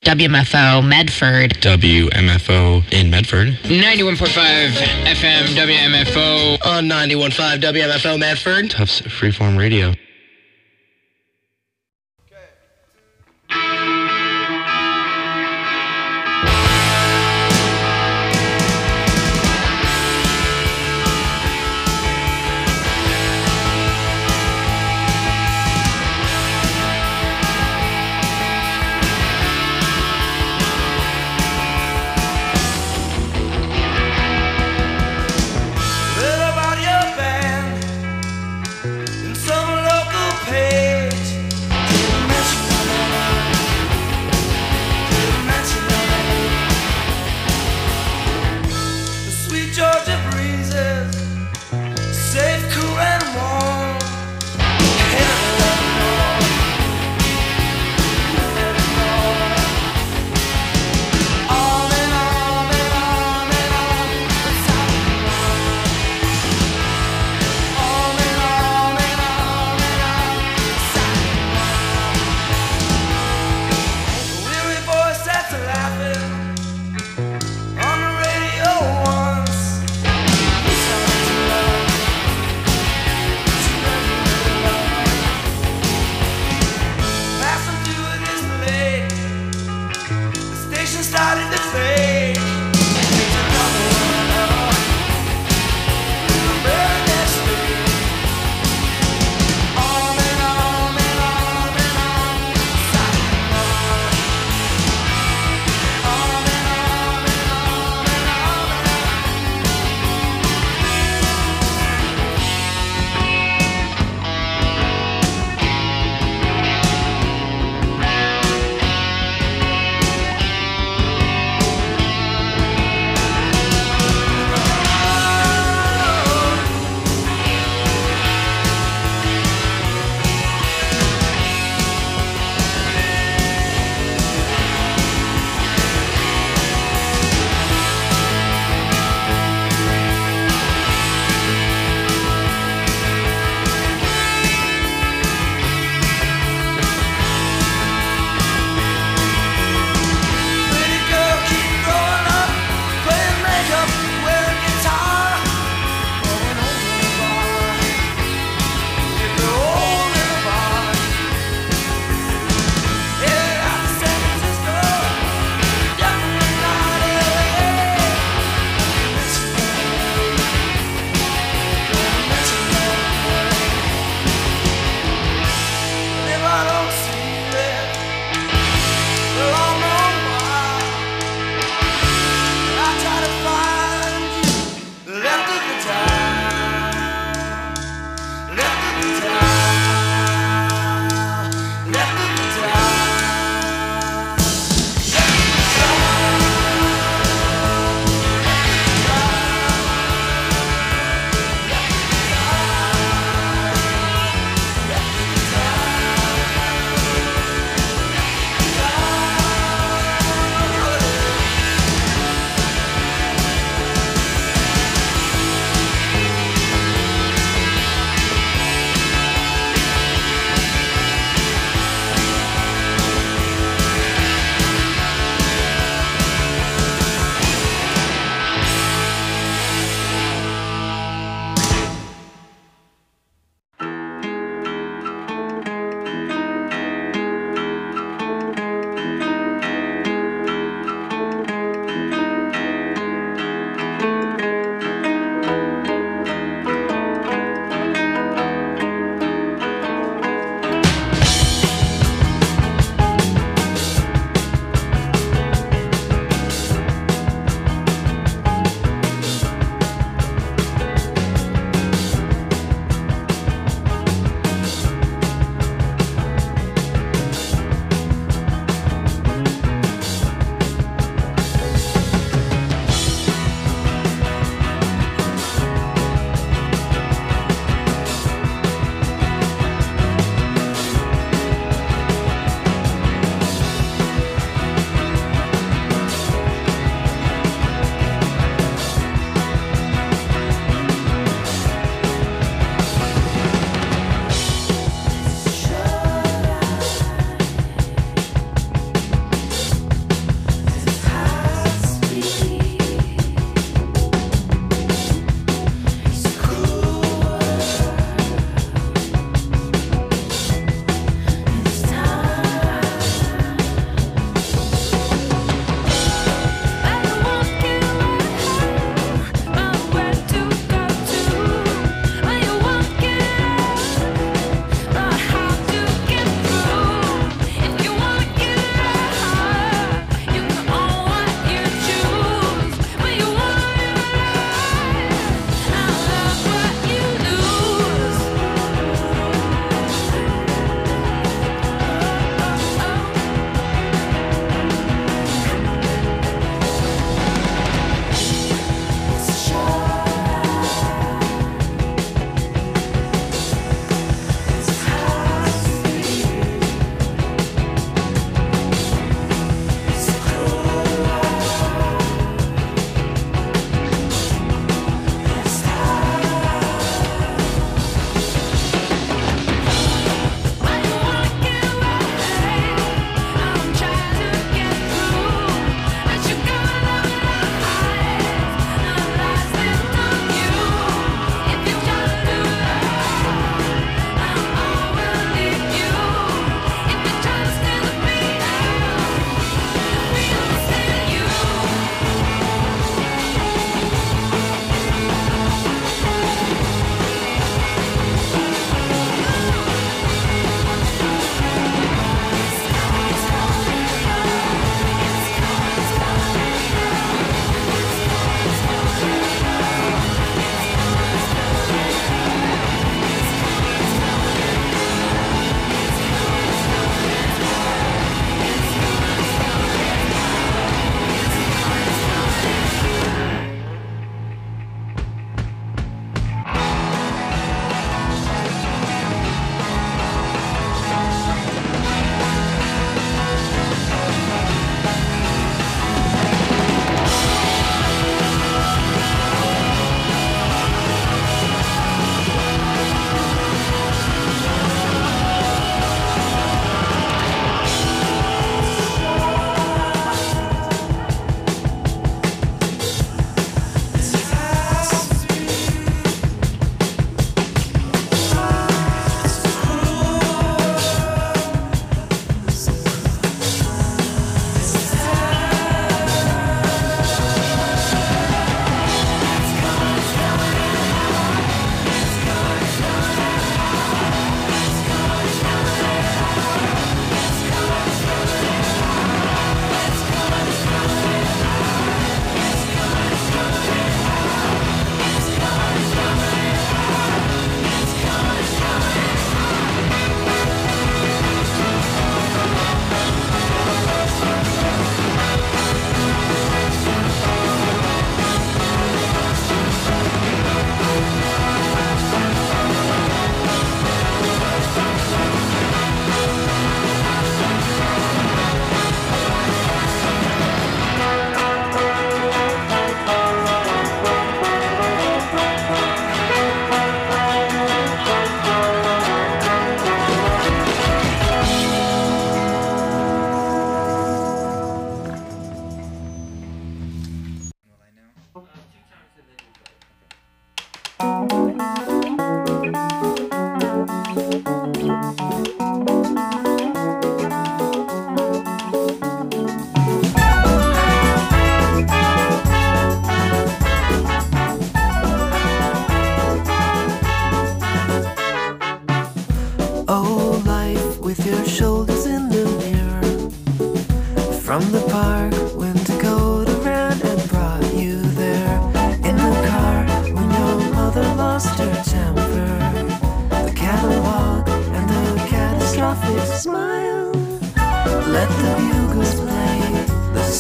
WMFO Medford. WMFO in Medford. 91.5 FM WMFO. On 91.5 WMFO Medford. Tufts Freeform Radio. What about your band? And some love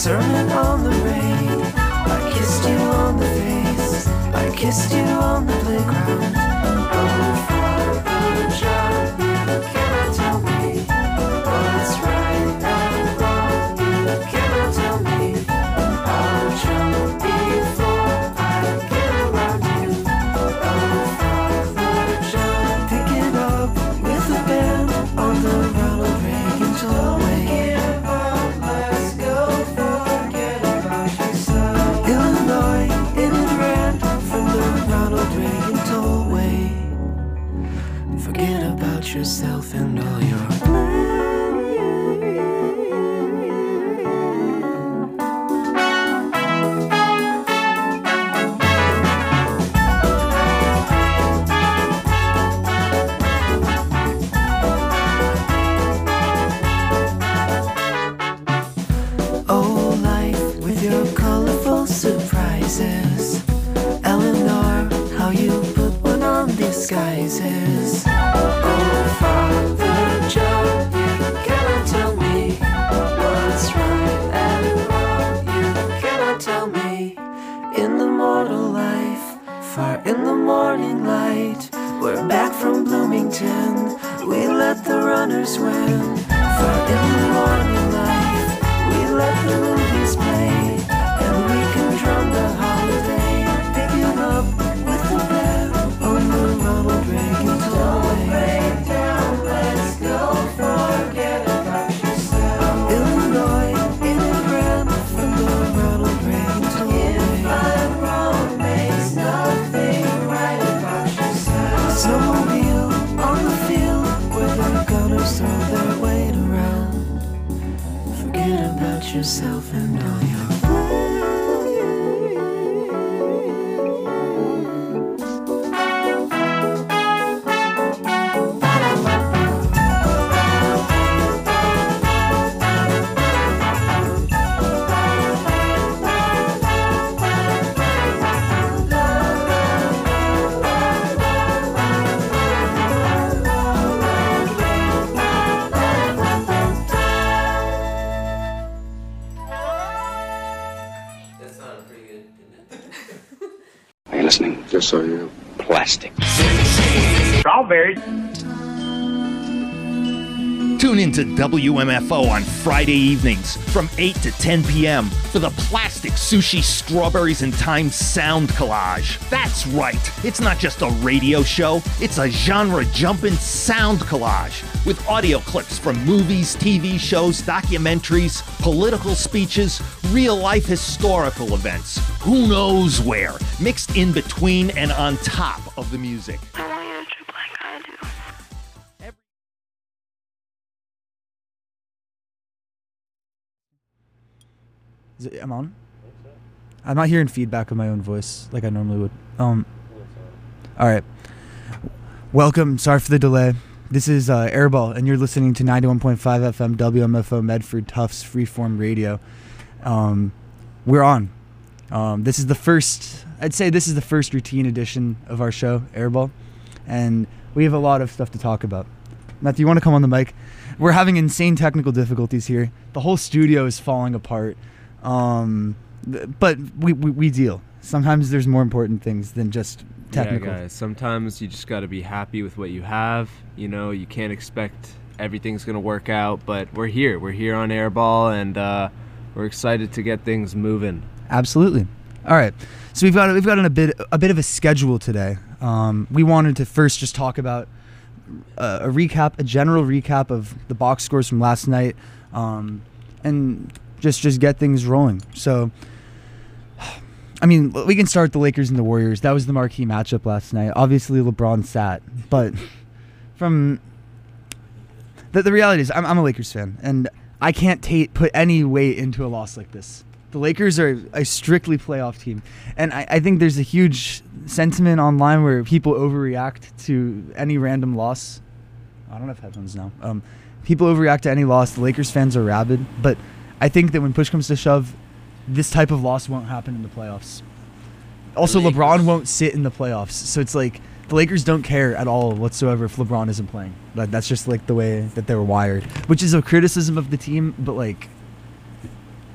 sermon on the rain. I kissed you on the face. I kissed you on the playground. Oh, Father John, you cannot tell me what's right and wrong. You cannot tell me. I'll jump before I get around you. Oh, Father John, picking up with the band on the Ronald Reagan tollway. Let's go, forget about yourself. Illinois, in and ran from the Ronald Reagan tollway. Forget about yourself and all your plans. Oh, life with your colorful surprises. Eleanor, how you put one on disguises. Oh, Father John, you cannot tell me what's right and wrong. You cannot tell me. In the mortal life, far in the morning light, we're back from Bloomington. We let the runners win. Far in the morning light, we let the movies play, and we can drum the holiday, picking up with the band on the Ronald Reagan tollway. Let's go, forget about yourself. Illinois, in and ran from the Ronald Reagan tollway. If I'm wrong, makes nothing right about yourself. Snowmobile on the field where the gunners throw their weight around. Forget about yourself and all your plans. Are you listening? Just so you know. Plastic. Strawberries. Tune into WMFO on Friday evenings from 8 to 10 p.m. for the Plastic Sushi Strawberries and Time Sound Collage. That's right, it's not just a radio show, it's a genre-jumping sound collage with audio clips from movies, TV shows, documentaries, political speeches, real-life historical events, who knows where, mixed in between and on top of the music. I want you to trip like I do. I'm on? I'm not hearing feedback of my own voice like I normally would. Alright. Welcome. Sorry for the delay. This is Airball, and you're listening to 91.5 FM WMFO Medford Tufts Freeform Radio. We're on. This is the first, I'd say this is the first routine edition of our show, Airball. And we have a lot of stuff to talk about. Matthew, you want to come on the mic? We're having insane technical difficulties here. The whole studio is falling apart. But we deal. Sometimes there's more important things than just technical. Yeah, guys. Sometimes you just got to be happy with what you have. You know, you can't expect everything's going to work out, but we're here. We're here on Airball, and we're excited to get things moving. Absolutely. All right. So we've got a bit of a schedule today. We wanted to first just talk about a general recap of the box scores from last night, and just get things rolling. So, I mean, we can start the Lakers and the Warriors. That was the marquee matchup last night. Obviously, LeBron sat, but from the reality is, I'm a Lakers fan, and I can't put any weight into a loss like this. The Lakers are a strictly playoff team, and I think there's a huge sentiment online where people overreact to any random loss. I don't have headphones now. People overreact to any loss. The Lakers fans are rabid, but I think that when push comes to shove, this type of loss won't happen in the playoffs. Also, LeBron won't sit in the playoffs, so it's like the Lakers don't care at all whatsoever if LeBron isn't playing. But that's just like the way that they were wired, which is a criticism of the team, but like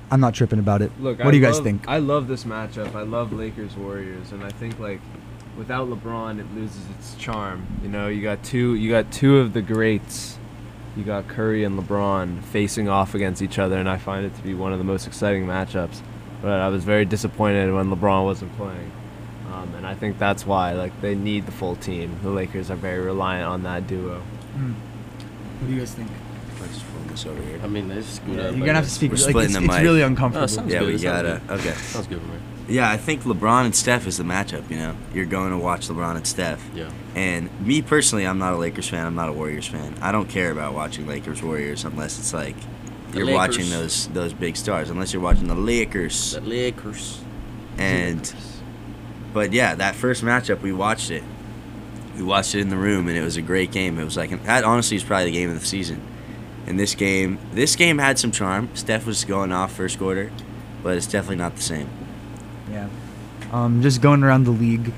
I'm not tripping about it. Look, what do you guys think? I love this matchup. I love Lakers Warriors, and I think like without LeBron, it loses its charm. You know, you got two of the greats. You got Curry and LeBron facing off against each other, and I find it to be one of the most exciting matchups. But I was very disappointed when LeBron wasn't playing, and I think that's why they need the full team. The Lakers are very reliant on that duo. What do you guys think? Let's focus over here. I mean, they screwed up. You're gonna have to speak. We're Like, splitting it's the mic. really uncomfortable. Yeah, we gotta. Okay. Sounds good for me. Yeah, I think LeBron and Steph is the matchup, you know. You're going to watch LeBron and Steph. Yeah. And me personally, I'm not a Lakers fan. I'm not a Warriors fan. I don't care about watching Lakers Warriors unless it's like you're watching those big stars. Unless you're watching the Lakers. The Lakers. And but yeah, that first matchup, we watched it. We watched it in the room, and it was a great game. It was like that honestly is probably the game of the season. And this game had some charm. Steph was going off first quarter, but it's definitely not the same. Yeah. Just going around the league,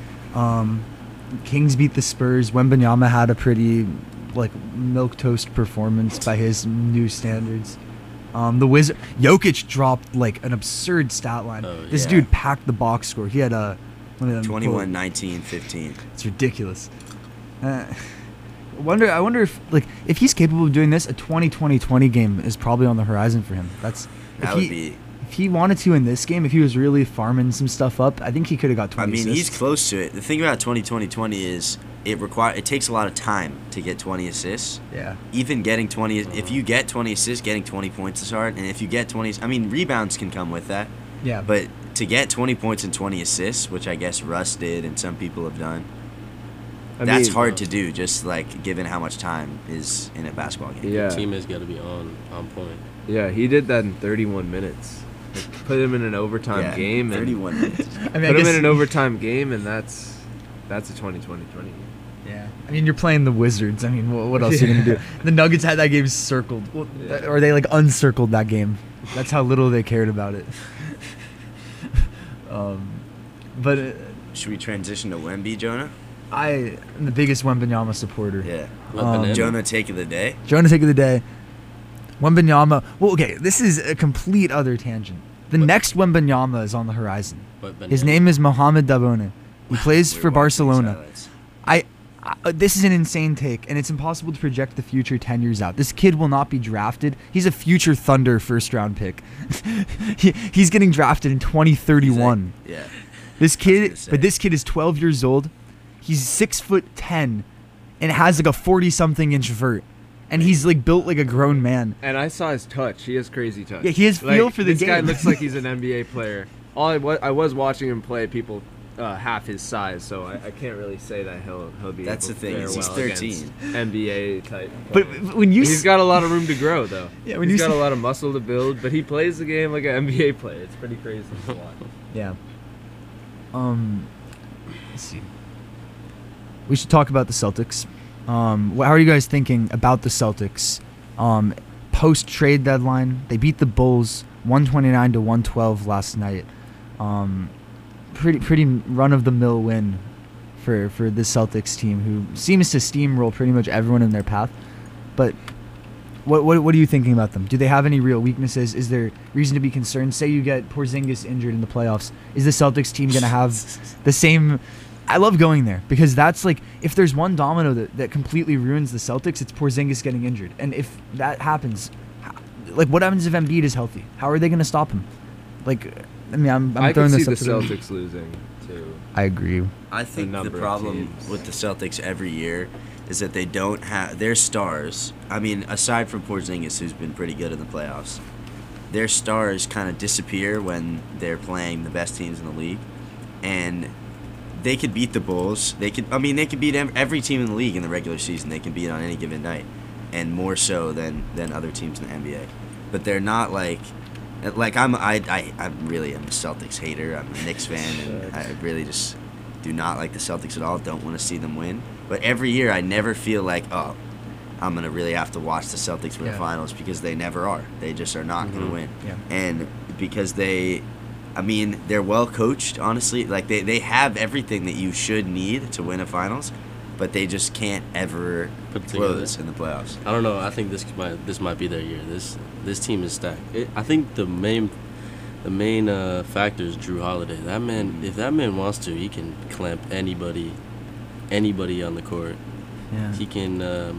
Kings beat the Spurs. Wembanyama had a pretty, milquetoast performance by his new standards. The Wizard Jokic dropped an absurd stat line. This dude packed the box score. He had a 21, 19, 15. It's ridiculous. I wonder if he's capable of doing this. A 20-20-20 game is probably on the horizon for him. If he wanted to in this game, if he was really farming some stuff up, I think he could have got 20 assists. He's close to it. The thing about 20-20-20 is it takes a lot of time to get 20 assists. Yeah. Even getting 20, if you get 20 assists, getting 20 points is hard. And if you get 20, rebounds can come with that. Yeah. But to get 20 points and 20 assists, which I guess Russ did and some people have done, that's hard to do, just given how much time is in a basketball game. Yeah. The team has got to be on point. Yeah, he did that in 31 minutes. Put him in an overtime game. 31 minutes. Put him in an overtime game, and that's a 20-20-20. Yeah. You're playing the Wizards. What else are you going to do? The Nuggets had that game circled. Or they, uncircled that game. That's how little they cared about it. But should we transition to Wemby, Jonah? I am the biggest Wembanyama supporter. Yeah. Jonah take of the day? Jonah take of the day. Wembanyama. Well, okay, this is a complete other tangent. The next Wembanyama is on the horizon. His name is Mohamed Dabone. He plays for Barcelona. This is an insane take, and it's impossible to project the future 10 years out. This kid will not be drafted. He's a future Thunder first-round pick. He's getting drafted in 2031. Yeah. This kid is 12 years old. He's 6'10", and has a 40-something inch vert. And he's built like a grown man. And I saw his touch. He has crazy touch. Yeah, he has feel for the this game. This guy looks like he's an NBA player. I was watching him play people half his size, so I can't really say that he'll be. That's able the thing. To He's 13. NBA type. But when he's got a lot of room to grow, though. Yeah, he's got a lot of muscle to build, but he plays the game like an NBA player. It's pretty crazy to watch. Yeah. Let's see. We should talk about the Celtics. How are you guys thinking about the Celtics? Post trade deadline, they beat the Bulls 129-112 last night. Pretty run of the mill win for the Celtics team, who seems to steamroll pretty much everyone in their path. But what are you thinking about them? Do they have any real weaknesses? Is there reason to be concerned? Say you get Porzingis injured in the playoffs, is the Celtics team going to have the same? I love going there because that's if there's one domino that completely ruins the Celtics, it's Porzingis getting injured. And if that happens, what happens if Embiid is healthy? How are they going to stop him? I'm throwing this up to the Celtics losing too. I agree. I think the problem with the Celtics every year is that they don't have their stars. Aside from Porzingis, who's been pretty good in the playoffs, their stars kind of disappear when they're playing the best teams in the league, and they could beat the Bulls. They could beat every team in the league in the regular season. They can beat on any given night, and more so than other teams in the NBA. But they're not I really am a Celtics hater. I'm a Knicks fan, and I really just do not like the Celtics at all. Don't want to see them win. But every year, I never feel I'm gonna really have to watch the Celtics for the finals, because they never are. They just are not gonna win. Yeah. And because they're well coached, honestly. They have everything that you should need to win a finals, but they just can't ever close in the playoffs. I don't know. I think this might be their year. This team is stacked. I think the main the main factor is Drew Holiday. That man, if that man wants to, he can clamp anybody on the court. Yeah. He can.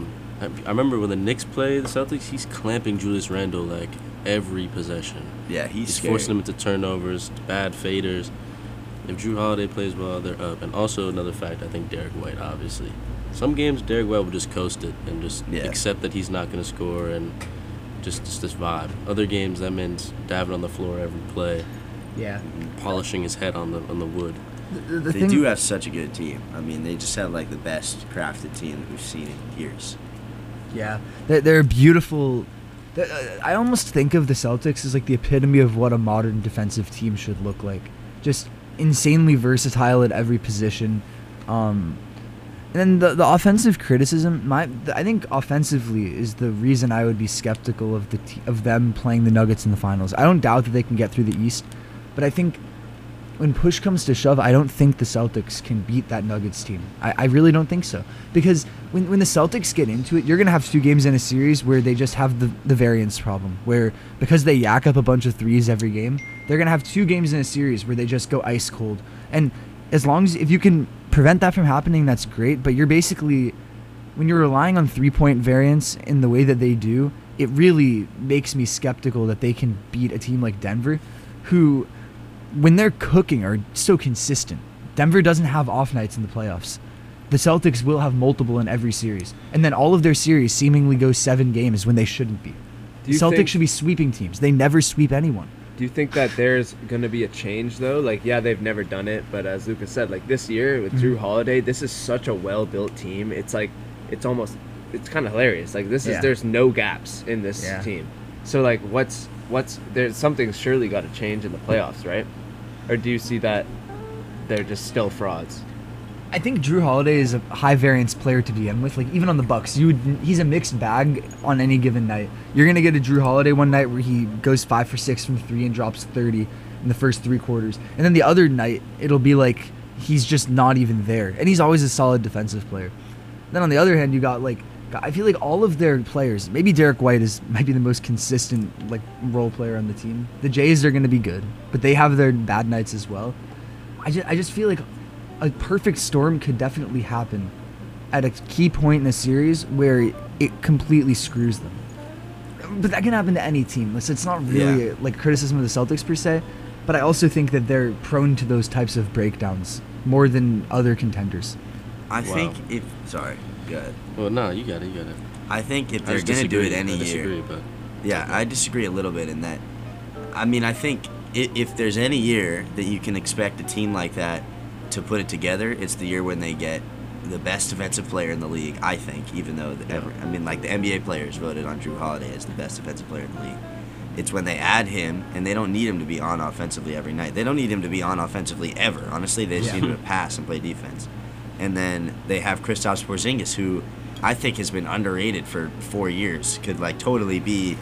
I remember when the Knicks play the Celtics, he's clamping Julius Randle like every possession. Yeah, he's scary. forcing him into turnovers, bad faders. If Drew Holiday plays well, they're up. And also another fact, I think Derek White, obviously. Some games Derek White will just coast it and just accept that he's not going to score and just this vibe. Other games, that man's diving on the floor every play. Yeah. Polishing his head on the wood. They do have such a good team. I mean, they just have like the best crafted team that we've seen in years. Yeah, they're beautiful. I almost think of the Celtics as like the epitome of what a modern defensive team should look like. Just insanely versatile at every position. And then the offensive criticism, I think offensively is the reason I would be skeptical of them playing the Nuggets in the finals. I don't doubt that they can get through the East, but I think when push comes to shove, I don't think the Celtics can beat that Nuggets team. I really don't think so. Because when the Celtics get into it, you're going to have 2 games in a series where they just have the variance problem. Where because they yak up a bunch of threes every game, they're going to have 2 games in a series where they just go ice cold. And as long as, if you can prevent that from happening, that's great. But you're basically, when you're relying on 3-point variance in the way that they do, it really makes me skeptical that they can beat a team like Denver, who, when they're cooking, are so consistent. Denver doesn't have off nights in the playoffs. The Celtics will have multiple in every series. And then all of their series seemingly go 7 games when they shouldn't be. The Celtics should be sweeping teams. They never sweep anyone. Do you think that there's going to be a change, though? Like, yeah, they've never done it, but as Lucas said, like, this year with Drew Holiday, this is such a well-built team. It's like, it's kind of hilarious. Like, there's no gaps in this team. So, like, there's something surely got to change in the playoffs, right? Or do you see that they're just still frauds? I think Drew Holiday is a high variance player to begin with. Like, even on the Bucks, he's a mixed bag on any given night. You're gonna get a Drew Holiday one night where he goes 5 for 6 from 3 and drops 30 in the first 3 quarters, and then the other night it'll be like he's just not even there, and he's always a solid defensive player. Then on the other hand, you got like, I feel like all of their players, maybe Derek White might be the most consistent like role player on the team. The Jays are gonna be good, but they have their bad nights as well. I just feel like a perfect storm could definitely happen at a key point in a series where it completely screws them. But that can happen to any team. It's not really like criticism of the Celtics per se, but I also think that they're prone to those types of breakdowns more than other contenders. I think sorry, go ahead. Well, no, you got it. I think if they're going to do it any year. But yeah, I disagree a little bit in that. I mean, I think if there's any year that you can expect a team like that to put it together, it's the year when they get the best defensive player in the league, I think, even though the NBA players voted on Drew Holiday as the best defensive player in the league. It's when they add him, and they don't need him to be on offensively every night. They don't need him to be on offensively ever. Honestly, they just need him to pass and play defense. And then they have Kristaps Porzingis, who I think has been underrated for 4 years. Could like totally be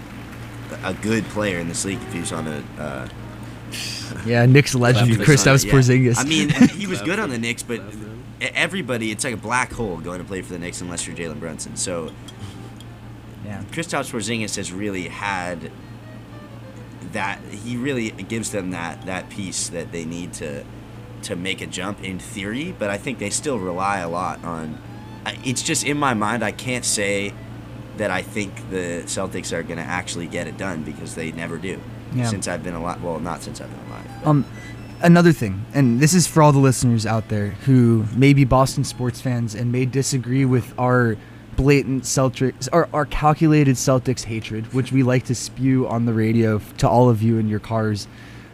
a good player in this league if he was on a Knicks legend Kristaps Porzingis. I mean, he was good on the Knicks, but everybody, it's like a black hole going to play for the Knicks unless you're Jalen Brunson. So Kristaps Porzingis has really had that. He really gives them that piece that they need to make a jump in theory, but I think they still rely a lot on. It's just in my mind, I can't say that I think the Celtics are going to actually get it done because they never do. Yeah. Since I've been alive. Well, not since I've been alive. Another thing, and this is for all the listeners out there who may be Boston sports fans and may disagree with our blatant Celtics or our calculated Celtics hatred, which we like to spew on the radio to all of you in your cars.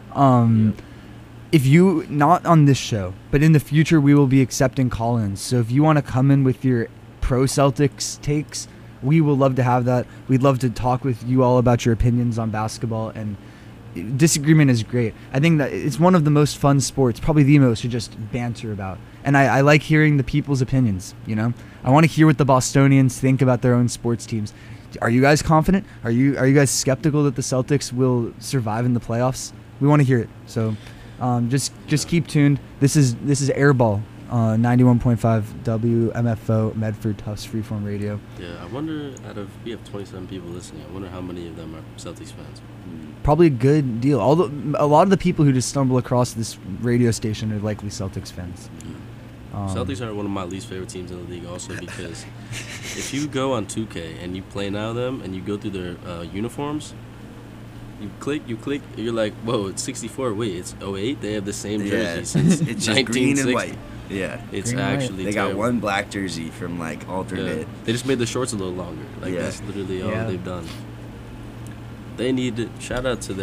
If you, not on this show, but in the future, we will be accepting call-ins. So if you want to come in with your pro-Celtics takes, we will love to have that. We'd love to talk with you all about your opinions on basketball, and disagreement is great. I think that it's one of the most fun sports, probably the most, to just banter about. And I like hearing the people's opinions, you know? I want to hear what the Bostonians think about their own sports teams. Are you guys confident? Are you guys skeptical that the Celtics will survive in the playoffs? We want to hear it. So just keep tuned. This is Airball, 91.5 WMFO Medford Tufts Freeform Radio. Yeah, I wonder, we have 27 people listening, I wonder how many of them are Celtics fans. probably a good deal. A lot of the people who just stumble across this radio station are likely Celtics fans. Celtics are one of my least favorite teams in the league also because if you go on 2K and you play now them and you go through their uniforms, you click, you're like, whoa, it's 64. Wait, it's 08? They have the same jersey since it's just green and 1960. white. Yeah. It's green actually They got terrible. one black jersey from, like, alternate. Yeah. They just made the shorts a little longer. Like, that's literally all they've done. They need to shout out to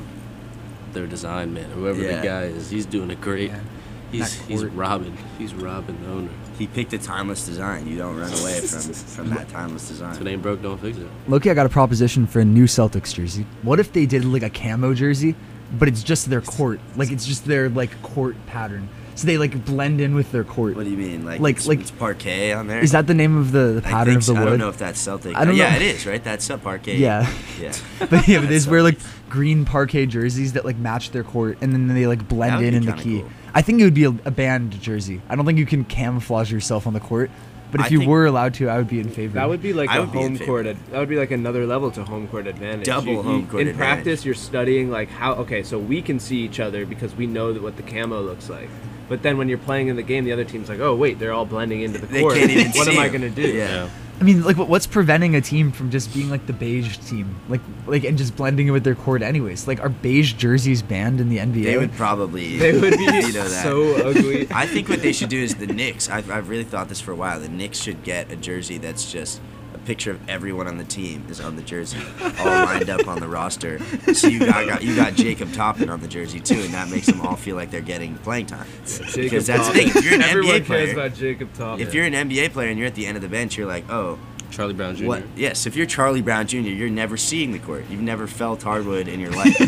their design man, whoever the guy is. He's doing a great. He's robbing the owner. He picked a timeless design. You don't run away from that timeless design. If it ain't broke, don't fix it. Loki, I got a proposition for a new Celtics jersey. What if they did like a camo jersey, but it's just their court, like it's just their like court pattern, so they like blend in with their court. What do you mean, like it's parquet on there? Is that the name of the pattern of the wood? I don't know if that's Celtic. I don't know. Yeah, it is, right? That's parquet. Yeah. Yeah. but they wear like green parquet jerseys that like match their court, and then they like blend in the key. Cool. I think it would be a band jersey. I don't think you can camouflage yourself on the court, but if you were allowed to, I would be in favor. That would be like a home court. That would be like another level to home court advantage. Double home court in advantage. practice, you're studying like how. Okay, so we can see each other because we know what the camo looks like. But then when you're playing in the game, the other team's like, oh wait, they're all blending into the court. They can't even what see am I them. gonna do? Yeah. I mean, like, what's preventing a team from just being like the beige team, like, and just blending it with their court, anyways? Like, are beige jerseys banned in the NBA? They would probably. They would be that. so ugly. I think what they should do is the Knicks. I've really thought this for a while. The Knicks should get a jersey that's just a picture of everyone on the team is on the jersey, all lined up on the roster. So you got Jacob Toppin on the jersey too, and that makes them all feel like they're getting playing time. Because that's the thing. If you're an Everyone NBA player, cares about Jacob Toppin. if you're an NBA player and you're at the end of the bench, you're like, oh. Charlie Brown Jr. What? Yes, if you're Charlie Brown Jr., you're never seeing the court. You've never felt hardwood in your life.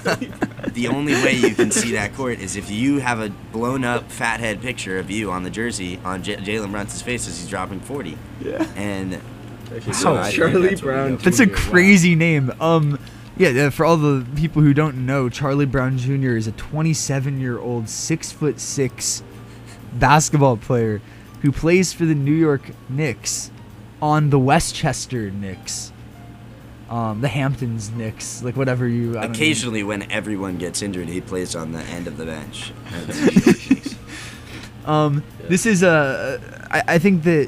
The only way you can see that court is if you have a blown-up fathead picture of you on the jersey on Jalen Brunson's face as he's dropping 40. Yeah. And Wow, Charlie Brown. That's a crazy name. Yeah, for all the people who don't know, Charlie Brown Jr. is a 27-year-old, 6'6" basketball player who plays for the New York Knicks on the Westchester Knicks. The Hamptons Knicks, like whatever you. Occasionally, when everyone gets injured, he plays on the end of the bench. This is I think that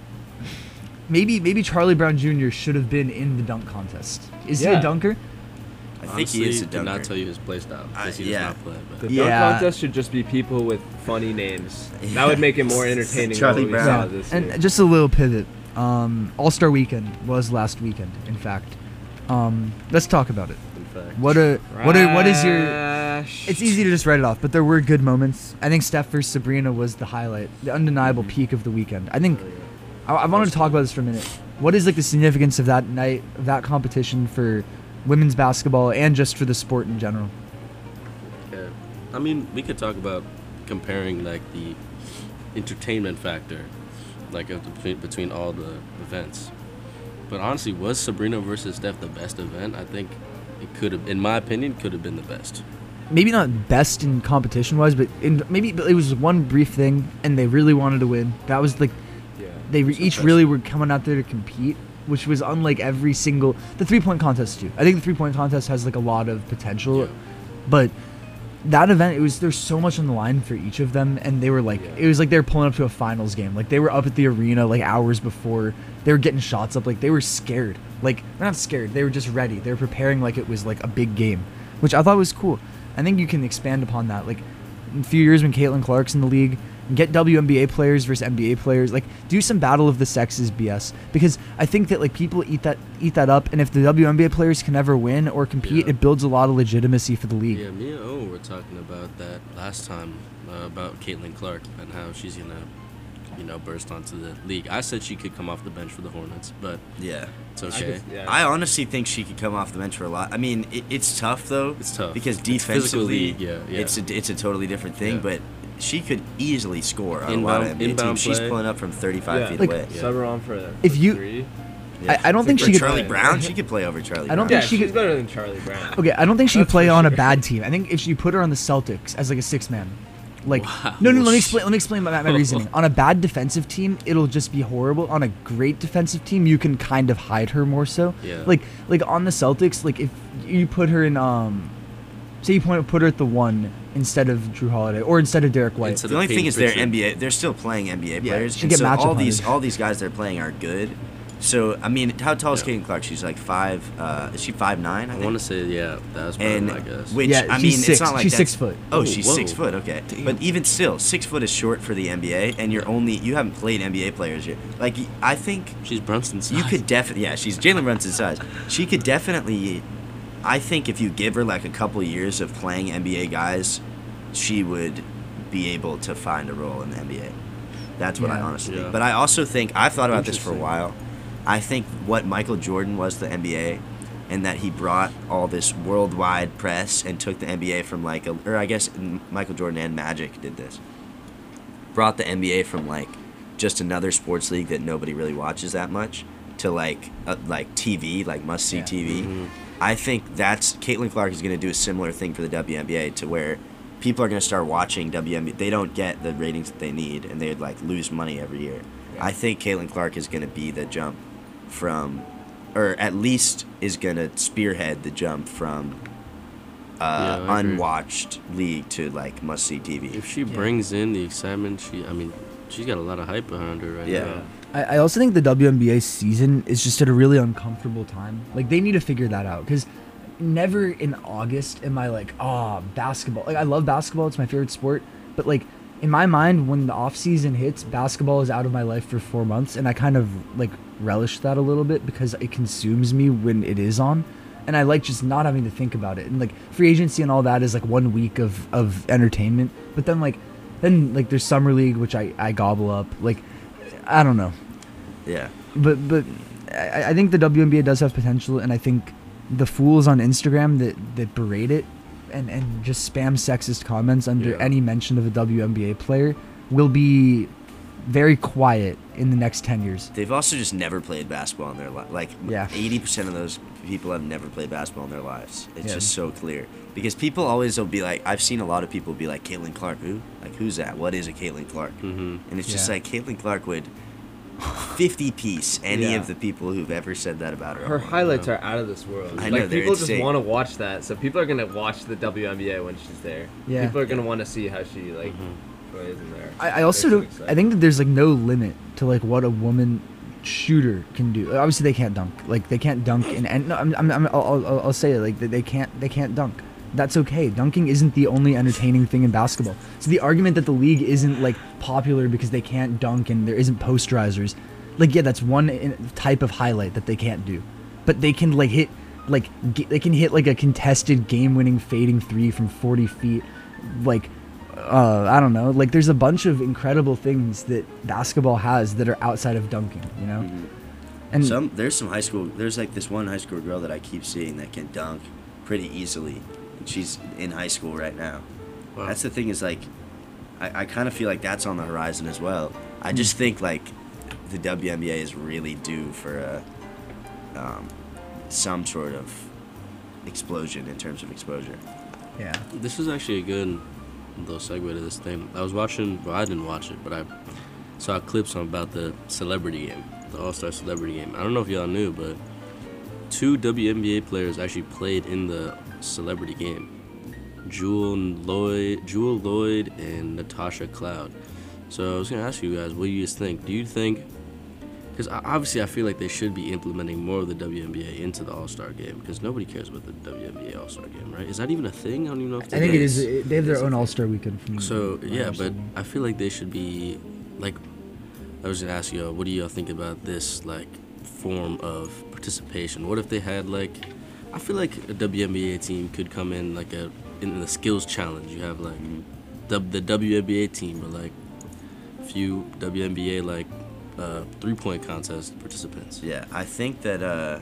maybe Charlie Brown Jr. should have been in the dunk contest. Is he a dunker? I think he is a dunker. Did not tell you his play style because he does not play. But. The dunk contest should just be people with funny names. That would make it more entertaining. Charlie than what we Brown. saw this And year. just a little pivot. All-Star Weekend was last weekend, in fact. Let's talk about it. In fact. What is your? It's easy to just write it off, but there were good moments. I think Steph versus Sabrina was the highlight, the undeniable peak of the weekend. I think I wanted to talk about this for a minute. What is like the significance of that night, of that competition for women's basketball and just for the sport in general? Yeah. I mean, we could talk about comparing like the entertainment factor, like between all the events. But honestly, was Sabrina versus Steph the best event? I think it could have, in my opinion, could have been the best. Maybe not best in competition-wise, but it was one brief thing, and they really wanted to win. That was like, they each really were coming out there to compete, which was unlike every single the 3-point contest too. I think the 3-point contest has like a lot of potential, but that event there's so much on the line for each of them, and they were like it was like they were pulling up to a finals game. Like they were up at the arena like hours before. They were getting shots up. Like they were scared. Like they're not scared. They were just ready. They were preparing like it was like a big game, which I thought was cool. I think you can expand upon that. Like in a few years when Caitlin Clark's in the league, get WNBA players versus NBA players. Like do some battle of the sexes BS, because I think that like people eat that up, and if the WNBA players can ever win or compete, it builds a lot of legitimacy for the league. Yeah, me and Owen were talking about that last time about Caitlin Clark and how she's gonna, burst onto the league. I said she could come off the bench for the Hornets, but it's okay. I honestly think she could come off the bench for a lot. I mean, it's tough though. It's tough because defensively, it's it's a totally different thing. Yeah. But she could easily score on a lot of NBA teams. She's pulling up from 35 feet away. Sub her on for if you. three. I don't think she could. Charlie Brown, she could play over Charlie Brown. I don't think she she's could. better than Charlie Brown. Okay, I don't think she could play on a bad team. I think if you put her on the Celtics as like a 6-man, Like, Wow. no, let me explain my reasoning. On a bad defensive team, it'll just be horrible. On a great defensive team, you can kind of hide her more so. Yeah. Like on the Celtics, like if you put her in, say you put her at the 1 instead of Drew Holiday or instead of Derek White. The only thing is they're still playing NBA players. she And get so matchup all these guys they're playing are good. So I mean, how tall is Caitlin Clark? She's like 5. Is she 5'9"? I think. I want to say that's probably my guess. Which I mean, she's it's not like she's that's- 6 foot. Oh, she's whoa. 6 foot. Okay, but even still, 6 foot is short for the NBA, and you haven't played NBA players yet. Like I think She's Brunson's size. you could definitely she's Jalen Brunson's size. She could definitely. I think if you give her like a couple years of playing NBA guys, she would be able to find a role in the NBA. That's what I honestly think. But I also think I've thought about this for a while. I think what Michael Jordan was to the NBA, and that he brought all this worldwide press and took the NBA from or I guess Michael Jordan and Magic did this. Brought the NBA from just another sports league that nobody really watches that much to like TV, like must-see TV. Mm-hmm. I think Caitlin Clark is going to do a similar thing for the WNBA to where people are going to start watching WNBA. They don't get the ratings that they need, and they'd lose money every year. Yeah. I think Caitlin Clark is going to be the jump from, or at least is going to spearhead the jump from unwatched league to must-see TV. If she brings in the excitement, she's got a lot of hype behind her right now. I also think the WNBA season is just at a really uncomfortable time. They need to figure that out, because never in August am I basketball. I love basketball. It's my favorite sport. But in my mind, when the off season hits, basketball is out of my life for 4 months, and I kind of relish that a little bit because it consumes me when it is on, and I just not having to think about it. And free agency and all that is 1 week of entertainment. But then there's summer league, which I gobble up. I don't know. Yeah. But I think the WNBA does have potential, and I think the fools on Instagram that berate it and just spam sexist comments under any mention of a WNBA player will be very quiet in the next 10 years. They've also just never played basketball in their life. 80% of those people have never played basketball in their lives. It's just so clear. Because people always will be I've seen a lot of people be Caitlin Clark, who? Who's that? What is a Caitlin Clark? Mm-hmm. And it's just Caitlin Clark would 50-piece any of the people who've ever said that about her. Her highlights are out of this world. I know, people just want to watch that, so people are gonna watch the WNBA when she's there. Yeah. People are gonna want to see how she plays in there. I also don't. I think that there's no limit to what a woman shooter can do. Obviously, they can't dunk. They can't dunk, and no, I'll say it. They can't dunk. That's okay. Dunking isn't the only entertaining thing in basketball. So the argument that the league isn't popular because they can't dunk and there isn't posterizers, that's one type of highlight that they can't do. But they can hit they can hit a contested game-winning fading 3 from 40 feet. I don't know. There's a bunch of incredible things that basketball has that are outside of dunking. You know. Mm-hmm. And there's this one high school girl that I keep seeing that can dunk pretty easily. She's in high school right now. Wow. That's the thing is I kind of feel that's on the horizon as well. I just think the WNBA is really due for some sort of explosion in terms of exposure. Yeah. This is actually a good little segue to this thing. I was watching, I didn't watch it, but I saw clips about the celebrity game, the All-Star celebrity game. I don't know if y'all knew, but 2 WNBA players actually played in the celebrity game. Jewel Lloyd and Natasha Cloud. So I was going to ask you guys, what do you guys think? Do you think, because obviously I feel they should be implementing more of the WNBA into the All-Star game, because nobody cares about the WNBA All-Star game, right? Is that even a thing? I don't even know if I think it is. They have their own All-Star weekend. So, yeah, but I feel they should be, I was going to ask you, what do y'all think about this, form of participation? What if they had, I feel a WNBA team could come in in the skills challenge. You have the WNBA team, or a few WNBA 3-point contest participants. Yeah, I think that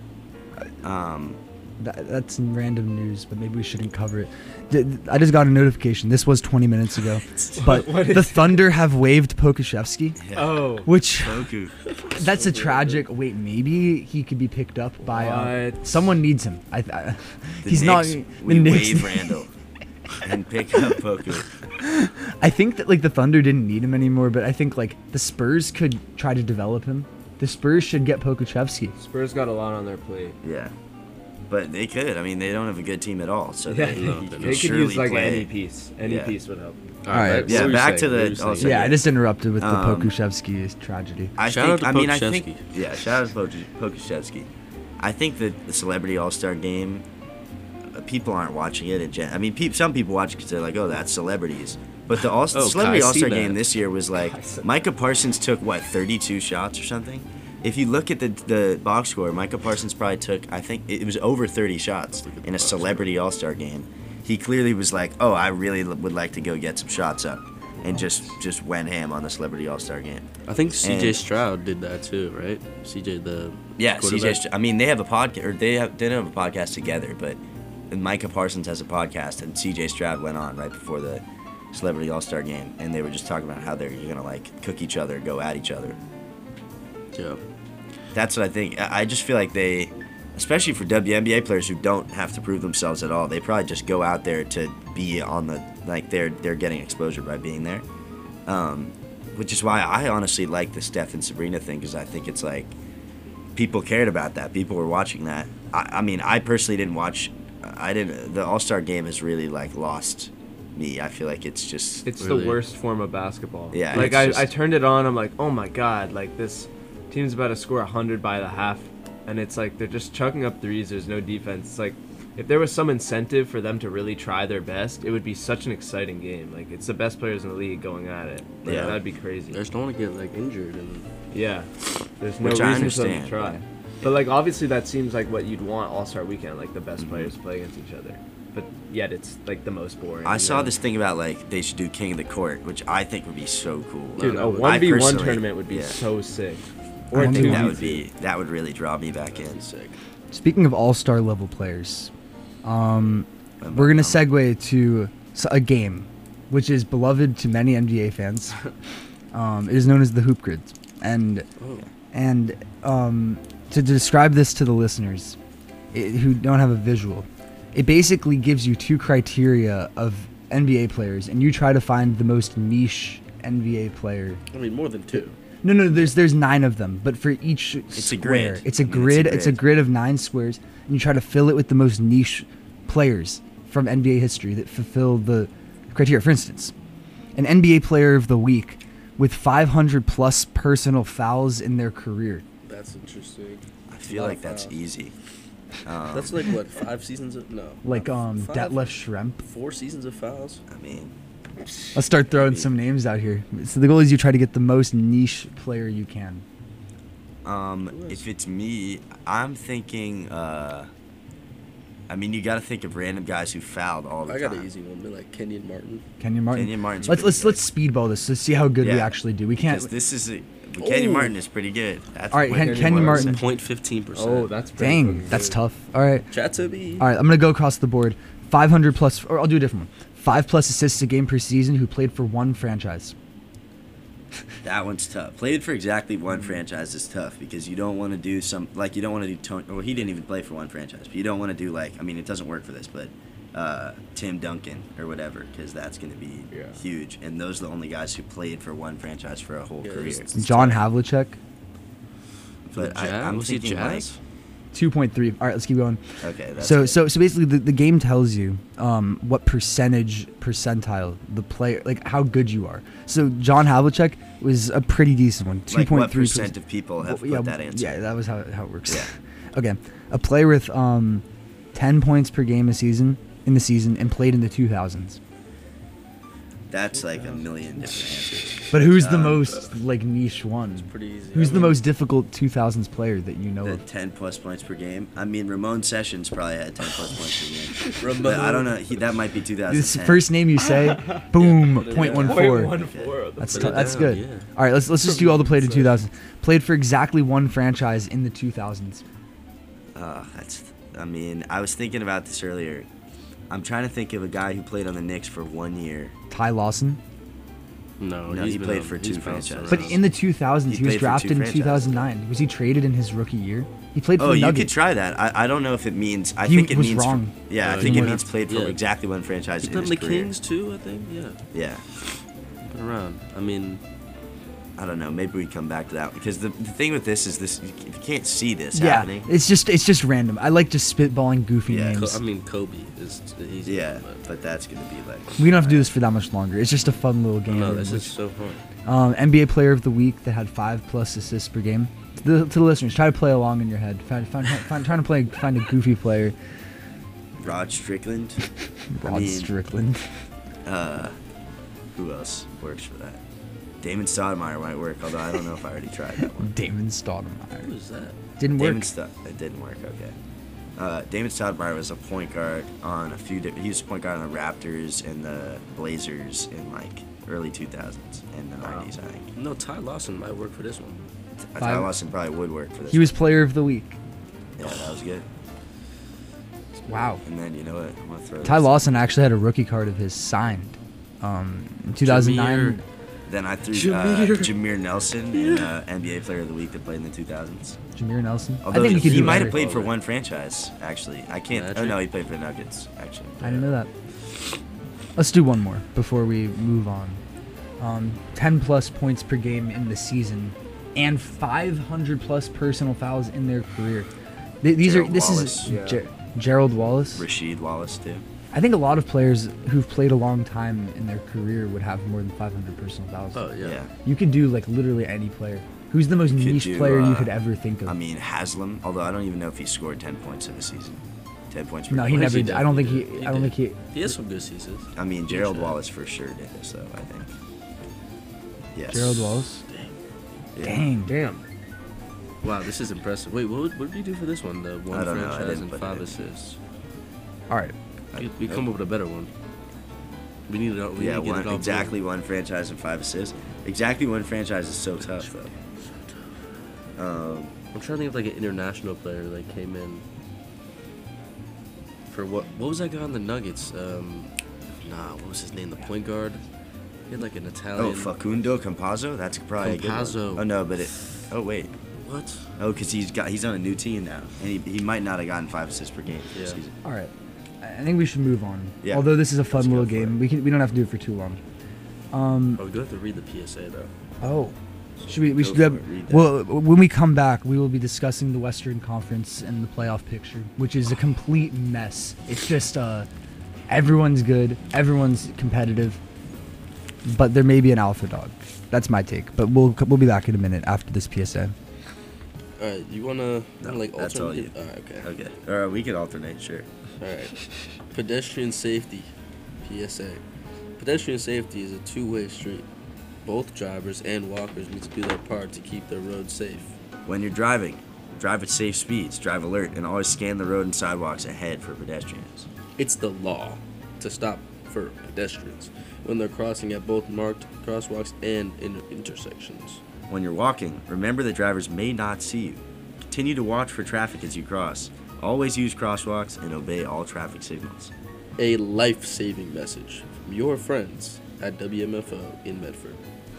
that's random news, but maybe we shouldn't cover it. I just got a notification. This was 20 minutes ago, but the Thunder have waived Pokusevski. Yeah. Oh, which Poku. That's a tragic. Wait, maybe he could be picked up by someone needs him. He's Knicks, not. We waive Randall and pick up Poku. I think that like the Thunder didn't need him anymore, but I think like the Spurs could try to develop him. The Spurs should get Pokusevski. Spurs got a lot on their plate. Yeah. But they could. I mean, they don't have a good team at all. So Yeah, they they could surely use like play. any piece. Any Yeah. piece would help. All right. Yeah, what were you back to saying? What were the. you saying? Also, Yeah, I just interrupted with the Um, Pokusevski tragedy. I Shout think. out to I mean, I Pokusevski. think. Yeah, shout out to Pokusevski. I think that the Celebrity All-Star Game, people aren't watching it. I mean, some people watch it because they're like, "Oh, that's celebrities." But the Celebrity Kai All-Star Seabat. Game this year was like Micah Parsons took 32 shots or something. If you look at the box score, Micah Parsons probably took, I think it was over 30 shots in a Celebrity All-Star Game. He clearly was like, "Oh, I really would like to go get some shots up," and just went ham on the Celebrity All-Star Game. I think CJ And- Stroud did that too, right? CJ the Yeah, quarterback? I mean, they have a podcast, or they didn't have a podcast together, but Micah Parsons has a podcast, and CJ Stroud went on right before the Celebrity All-Star Game, and they were just talking about how they're gonna like cook each other, go at each other. Yeah. That's what I think. I just feel like they, especially for WNBA players who don't have to prove themselves at all, they probably just go out there to be on the like they're getting exposure by being there. Which is why I honestly like the Steph and Sabrina thing, because I think it's like people cared about that. People were watching that. I mean, I personally didn't watch. The All-Star Game has really like lost me. I feel like it's just. It's Really? the worst form of basketball. Yeah, Like it's I just- turned it on. I'm like, oh my god, like this team's about to score 100 by the half, and it's like they're just chucking up threes. There's no defense. It's like if there was some incentive for them to really try their best, it would be such an exciting game. Like it's the best players in the league going at it. Like, Yeah. that'd be crazy. I just don't want to get like injured and Yeah, there's no Which I reason for them to understand, try. But like obviously that seems like what you'd want All-Star Weekend, like the best players play against each other. But yet it's like the most boring. I you saw know? this thing about like they should do King of the Court, which I think would be so cool. Dude, a I 1v1 personally- tournament would be yeah. so sick. I Or think 2v2. that would really draw me back in. sick. Speaking of all-star level players, we're gonna segue to a game, which is beloved to many NBA fans. It is known as the Hoop Grid, and to describe this to the listeners who don't have a visual, it basically gives you two criteria of NBA players, and you try to find the most niche NBA player. I mean, more than two. No, there's 9 of them, but for each It's a square, grid. it's a I mean, grid. it's a It's a grid. grid of 9 squares, and you try to fill it with the most niche players from NBA history that fulfill the criteria. For instance, an NBA player of the week with 500 plus personal fouls in their career. That's interesting. I feel like that's easy. That's like what, 5 seasons of Like five? Detlef Schrempf. 4 seasons of fouls. I mean, Let's start throwing some names out here. So the goal is you try to get the most niche player you can. if it's me, I'm thinking. I mean, you got to think of random guys who fouled all the I time. got an easy one, like Kenyon Martin. Kenyon Martin. Kenyon Martin's Let's pretty let's speedball this to see how good we Yeah. actually do. We can't. Because this is Kenyon Ooh. Martin is pretty good. That's All right, what Kenyon Martin. 0.15%. Oh, that's pretty Dang, fucking that's good. tough. All right. Chat to me. All right, I'm gonna go across the board. 500 plus, or I'll do a different one. 5+ assists a game per season. Who played for one franchise? That one's tough. Played for exactly one franchise is tough because you don't want to do you don't want to do Tony. Well, he didn't even play for one franchise, but you don't want to do it doesn't work for this, but Tim Duncan or whatever, because that's going to be huge. And those are the only guys who played for one franchise for a whole career. John Havlicek. But Jazz? I'm Was he thinking like, Jazz? 2.3. All right, let's keep going. okay. That's So good. so basically, the game tells you what percentile the player, like how good you are. So John Havlicek was a pretty decent one. 2.3%. Like what percent of people have put that answer? Yeah, that was how it works. Yeah. Okay, a player with 10 points per game in the season and played in the 2000s. That's like a million different answers. But who's the most like niche one? Pretty easy. Who's I the mean, most difficult 2000s player that you know The of? 10 plus points per game. I mean, Ramon Sessions probably had 10 plus points per game. Ramon. But I don't know. That might be 2010. This first name you say, boom, 0.14. 0.14. That's Put it that's down, good. yeah. All right, let's just do all the played in 2000s. Played for exactly one franchise in the 2000s. I mean, I was thinking about this earlier. I'm trying to think of a guy who played on the Knicks for 1 year. Ty Lawson. No, No, he's he been played on- for he's two bounced franchises. But around. in the 2000s, He he was played for drafted two in franchises. 2009. Was he traded in his rookie year? He played for Oh, the you Nuggets. could try that. I don't know if it means. I He think it was means. wrong. Yeah, I Oh, think he it went means up- played for yeah. exactly one franchise He in played his in the career. Kings too, I think. Yeah. Yeah. jumping around. I mean, I don't know. Maybe we come back to that because the thing with this is this you can't see this happening. It's just random. I like just spitballing goofy names. I mean, Kobe is easy. Yeah, but that's gonna be like. We don't have to do this for that much longer. It's just a fun little game. No, this is so fun. NBA Player of the Week that had 5+ assists per game. To the listeners, try to play along in your head. Find a goofy player. Rod Strickland. Strickland. Who else works for that? Damon Stoudemire might work, although I don't know if I already tried that one. Damon Stoudemire. Who is that? Didn't work. It didn't work. Okay. Damon Stoudemire was a point guard on a few. He was a point guard on the Raptors and the Blazers in like early 2000s and the 90s, I think. No, Ty Lawson might work for this one. Ty Lawson probably would work for this. He was Player of the Week. Yeah, that was good. Wow. And then you know what? I'm gonna throw Ty Lawson actually had a rookie card of his signed in 2009. Then I threw Jameer Nelson in NBA Player of the Week that played in the 2000s. Jameer Nelson. Although I think he might have played for one franchise, actually. I can't. Magic? Oh no, he played for the Nuggets, actually. I didn't know that. Let's do one more before we move on. 10+ points per game in the season, and 500+ personal fouls in their career. Gerald Wallace. Rasheed Wallace too. I think a lot of players who've played a long time in their career would have more than 500 personal fouls. Oh yeah. You could do like literally any player. Who's the most niche player you could ever think of? I mean Haslam, although I don't even know if he scored 10 points in the season. 10 points per No, game. he never did. I don't think he. He has some good seasons. I mean Gerald Wallace for sure did this though, I think. Yes. Gerald Wallace. Dang. Damn. Wow, this is impressive. Wait, what did you do for this one? The one franchise and 5 assists. All right. We come up with a better one. We need it. We need to get it all exactly one franchise and 5 assists. Exactly one franchise is so tough though. I'm trying to think of like an international player that came in for what was that guy on the Nuggets? What was his name? The point guard. He had like an Italian. Oh, Facundo Campazzo. That's probably a good one. Oh no, but it. Oh wait. What? Oh, because he's on a new team now, and he might not have gotten 5 assists per game this season. All right. I think we should move on. Yeah. Although this is a fun little game, we don't have to do it for too long. We do have to read the PSA though. Oh. Should we should do that? Well, when we come back, we will be discussing the Western Conference and the playoff picture, which is a complete mess. It's just everyone's good, everyone's competitive, but there may be an alpha dog. That's my take. But we'll be back in a minute after this PSA. All right, you wanna like alternate? That's all you. All right, okay. Okay. We can alternate, sure. All right. Pedestrian safety, PSA. Pedestrian safety is a two-way street. Both drivers and walkers need to do their part to keep their road safe. When you're driving, drive at safe speeds, drive alert, and always scan the road and sidewalks ahead for pedestrians. It's the law to stop for pedestrians when they're crossing at both marked crosswalks and intersections. When you're walking, remember that drivers may not see you. Continue to watch for traffic as you cross. Always use crosswalks and obey all traffic signals. A life-saving message from your friends at WMFO in Medford.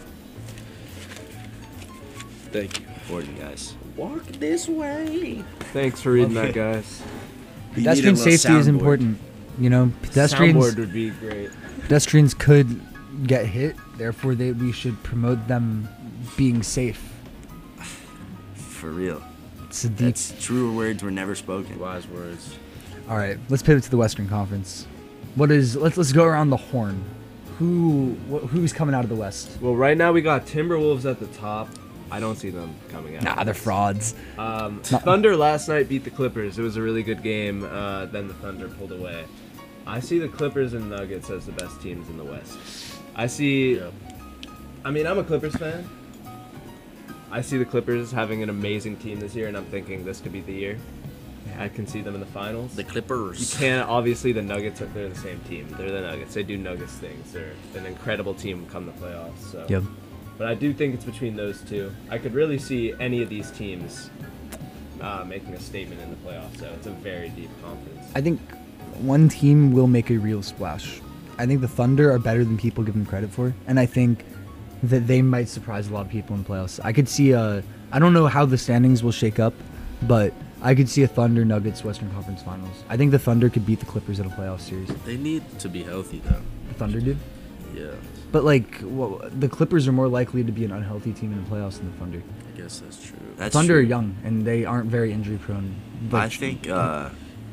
Thank you. Important, guys. Walk this way. Thanks for reading that, guys. Pedestrian safety is important. You know, pedestrians. Soundboard would be great. Pedestrians could get hit. Therefore, we should promote them being safe. For real. That's truer words were never spoken. Wise words. All right, let's pivot to the Western Conference. Let's go around the horn. Who's coming out of the West? Well, right now we got Timberwolves at the top. I don't see them coming out. Nah, they're frauds. Thunder last night beat the Clippers. It was a really good game. Then the Thunder pulled away. I see the Clippers and Nuggets as the best teams in the West. I see. Yeah. I mean, I'm a Clippers fan. I see the Clippers having an amazing team this year, and I'm thinking this could be the year. I can see them in the finals. The Clippers. You can't. Obviously, the Nuggets they're the same team. They're the Nuggets. They do Nuggets things. They're an incredible team come the playoffs. So. Yep. But I do think it's between those two. I could really see any of these teams making a statement in the playoffs. So it's a very deep conference. I think one team will make a real splash. I think the Thunder are better than people give them credit for, and I think that they might surprise a lot of people in the playoffs. I could see I don't know how the standings will shake up, but I could see a Thunder Nuggets Western Conference Finals. I think the Thunder could beat the Clippers in a playoff series. They need to be healthy though. The Thunder do? Yeah. But like, the Clippers are more likely to be an unhealthy team in the playoffs than the Thunder. I guess that's true. Thunder are young and they aren't very injury prone. I think the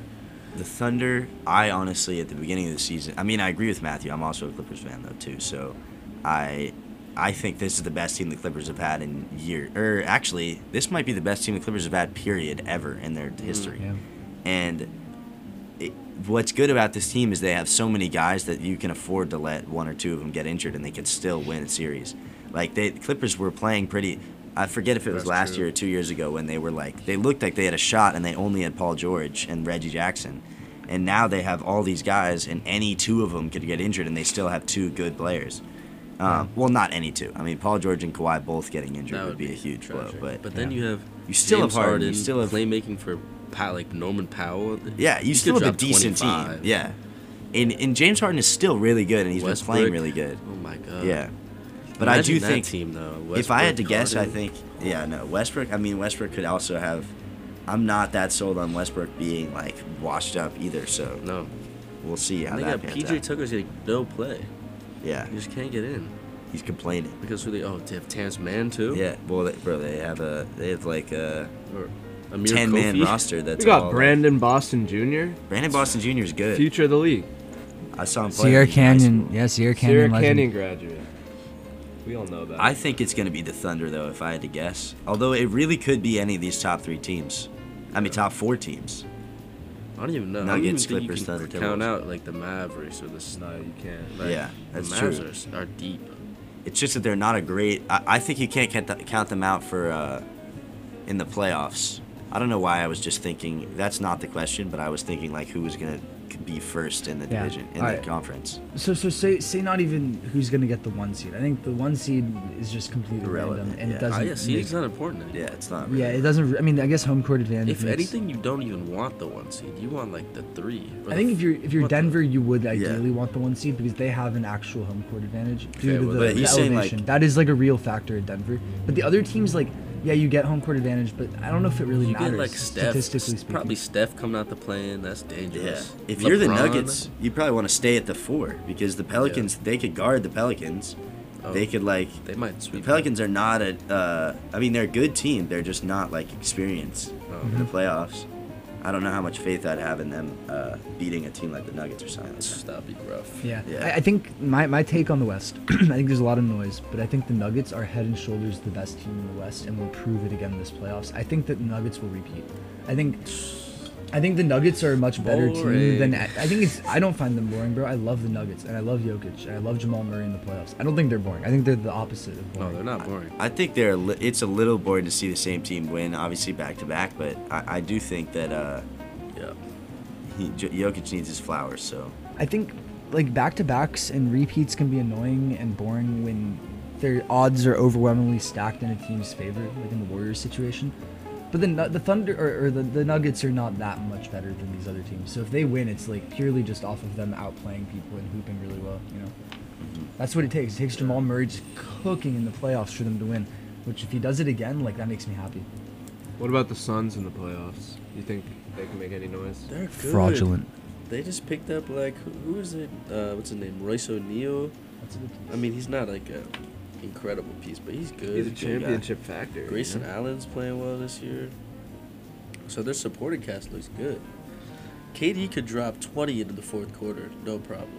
Thunder. I honestly, at the beginning of the season, I mean, I agree with Matthew. I'm also a Clippers fan though too. So, I think this is the best team the Clippers have had in years. Or actually, this might be the best team the Clippers have had, period, ever in their history. Yeah. And what's good about this team is they have so many guys that you can afford to let one or two of them get injured and they can still win a series. Like, the Clippers were playing pretty. I forget if it was last year or 2 years ago when they were like, they looked like they had a shot and they only had Paul George and Reggie Jackson. And now they have all these guys and any two of them could get injured and they still have two good players. Well, not any two. I mean, Paul George and Kawhi both getting injured would be a huge blow. But then you have still James have Harden. Harden, You still have playmaking for like Norman Powell. Yeah, you still have a decent 25. team. Yeah. And James Harden is still really good and he's been Westbrook. playing really good. Oh my god. Yeah. But Imagine I do that think team, though. if I had to Westbrook, guess, I Harden. think Westbrook. I mean, Westbrook could also have. I'm not that sold on Westbrook being like washed up either. So no, we'll see how they that got pans PJ out. Tucker's getting no play. Yeah, He just can't get in he's complaining. because they have Terrence Mann too. Yeah, well, they have like a Or Amir 10-man Kofi. roster. That's We got all, Brandon Boston Jr. Brandon Boston Jr. is good. Future of the league. I saw him play Sierra in high Canyon, school. yeah, Sierra Sierra Canyon legend. Canyon graduate. We all know that. I think it's going to be the Thunder, though, if I had to guess. Although it really could be any of these top three teams. I mean, top four teams. I don't even know. Nuggets, I don't even think Clippers, you can Thunder, count Timberwolves. out like the Mavericks or the. No, you can't. Like, Yeah, that's the true. Mavs are deep. It's just that they're not a great. I think you can't count them out for in the playoffs. I don't know why I was just thinking. That's not the question, but I was thinking like who was going to be first in the Yeah. division, in Alright. the conference. So say not even who's gonna get the 1 seed. I think the 1 seed is just completely Irrelevant, random, and yeah. it doesn't. Yeah, seeding's not important anymore. Yeah, it's not. Yeah, it doesn't. I mean, I guess home court advantage. If makes- anything, you don't even want the 1 seed. You want like the 3. I think if you're what Denver, you would ideally want the 1 seed because they have an actual home court advantage due to well, the, but he's saying, like- elevation. That is like a real factor at Denver. But the other teams, like, yeah, you get home court advantage, but I don't know if it really You matters. get like Steph, statistically speaking. probably Steph coming out the plane. That's Yeah. dangerous. If you're the LeBron, Nuggets, you probably want to stay at the 4 because the Pelicans, they could guard the Pelicans. Oh, They could like. They might The sweep. Pelicans are not a. I mean, they're a good team. They're just not like experienced in the playoffs. I don't know how much faith I'd have in them beating a team like the Nuggets or something like that. That'd be rough. Yeah, Yeah. I think my take on the West. I think there's a lot of noise, but I think the Nuggets are head and shoulders the best team in the West, and will prove it again this playoffs. I think that the Nuggets will repeat. I think the Nuggets are a much better team than. I think it's. I don't find them boring, bro. I love the Nuggets, and I love Jokic, and I love Jamal Murray in the playoffs. I don't think they're boring. I think they're the opposite of boring. No, they're not boring. I think it's a little boring to see the same team win, obviously back to back, but I do think that Yeah. Jokic needs his flowers. So I think like back-to-backs and repeats can be annoying and boring when their odds are overwhelmingly stacked in a team's favor, like in the Warriors situation. But the Thunder or the Nuggets are not that much better than these other teams. So if they win, it's like purely just off of them outplaying people and hooping really well. You know, that's what it takes. It takes Jamal Murray just cooking in the playoffs for them to win. Which if he does it again, like that makes me happy. What about the Suns in the playoffs? You think they can make any noise? They're good. Fraudulent. They just picked up like who is it? What's his name? Royce O'Neal. That's a good team. I mean, he's not like a incredible piece, but he's good. He's a Good championship factor. guy. Grayson Allen's playing well this year. So their supporting cast looks good. KD could drop 20 into the fourth quarter, no problem.